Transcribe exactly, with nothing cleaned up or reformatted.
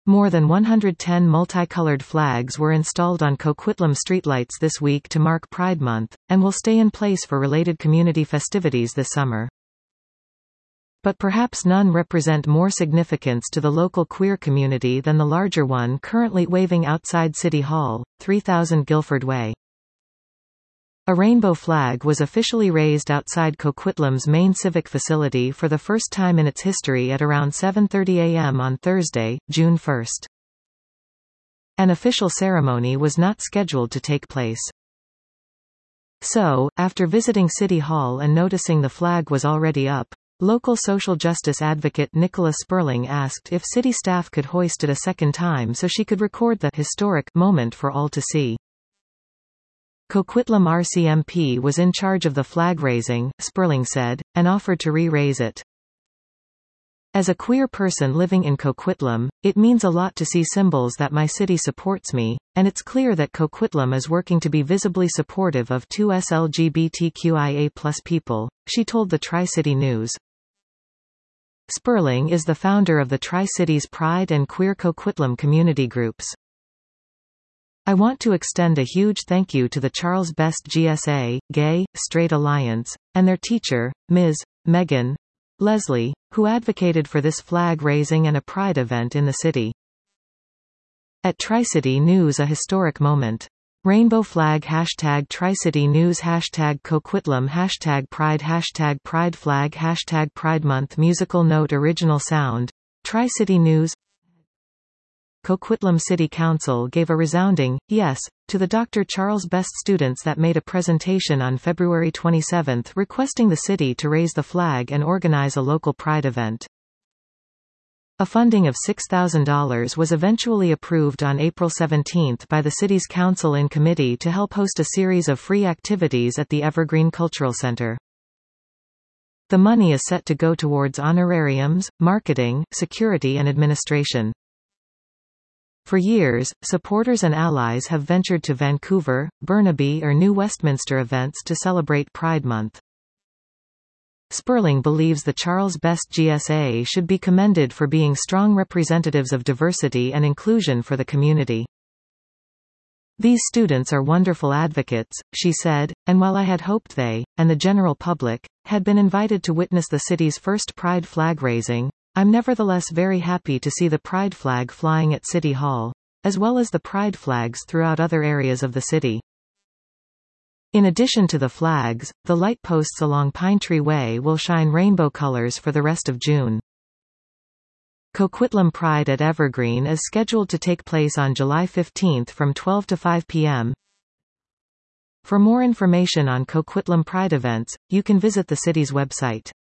More than one hundred ten multicolored flags were installed on Coquitlam streetlights this week to mark Pride Month, and will stay in place for related community festivities this summer. But perhaps none represent more significance to the local queer community than the larger one currently waving outside City Hall, three thousand Guilford Way. A rainbow flag was officially raised outside Coquitlam's main civic facility for the first time in its history at around seven thirty a m on Thursday, June first. An official ceremony was not scheduled to take place. So, after visiting City Hall and noticing the flag was already up, local social justice advocate Nicola Sperling asked if city staff could hoist it a second time so she could record the historic moment for all to see. Coquitlam R C M P was in charge of the flag raising, Sperling said, and offered to re-raise it. As a queer person living in Coquitlam, it means a lot to see symbols that my city supports me, and it's clear that Coquitlam is working to be visibly supportive of two L G B T Q I A plus people, she told the Tri-City News. Sperling is the founder of the Tri-Cities Pride and Queer Coquitlam community groups. I want to extend a huge thank you to the Charles Best G S A, Gay, Straight Alliance, and their teacher, Miz Megan Leslie, who advocated for this flag raising and a pride event in the city. At Tri-City News, a historic moment. Rainbow flag hashtag Tri-City News hashtag Coquitlam hashtag Pride hashtag Pride flag hashtag Pride Month musical note original sound. Tri-City News. Coquitlam City Council gave a resounding yes to the Doctor Charles Best students that made a presentation on February twenty-seventh requesting the city to raise the flag and organize a local pride event. A funding of six thousand dollars was eventually approved on April seventeenth by the city's council in committee to help host a series of free activities at the Evergreen Cultural Center. The money is set to go towards honorariums, marketing, security and administration. For years, supporters and allies have ventured to Vancouver, Burnaby or New Westminster events to celebrate Pride Month. Sperling believes the Charles Best G S A should be commended for being strong representatives of diversity and inclusion for the community. These students are wonderful advocates, she said, and while I had hoped they, and the general public, had been invited to witness the city's first Pride flag raising, I'm nevertheless very happy to see the Pride flag flying at City Hall, as well as the Pride flags throughout other areas of the city. In addition to the flags, the light posts along Pine Tree Way will shine rainbow colors for the rest of June. Coquitlam Pride at Evergreen is scheduled to take place on July fifteenth from twelve to five p m For more information on Coquitlam Pride events, you can visit the city's website.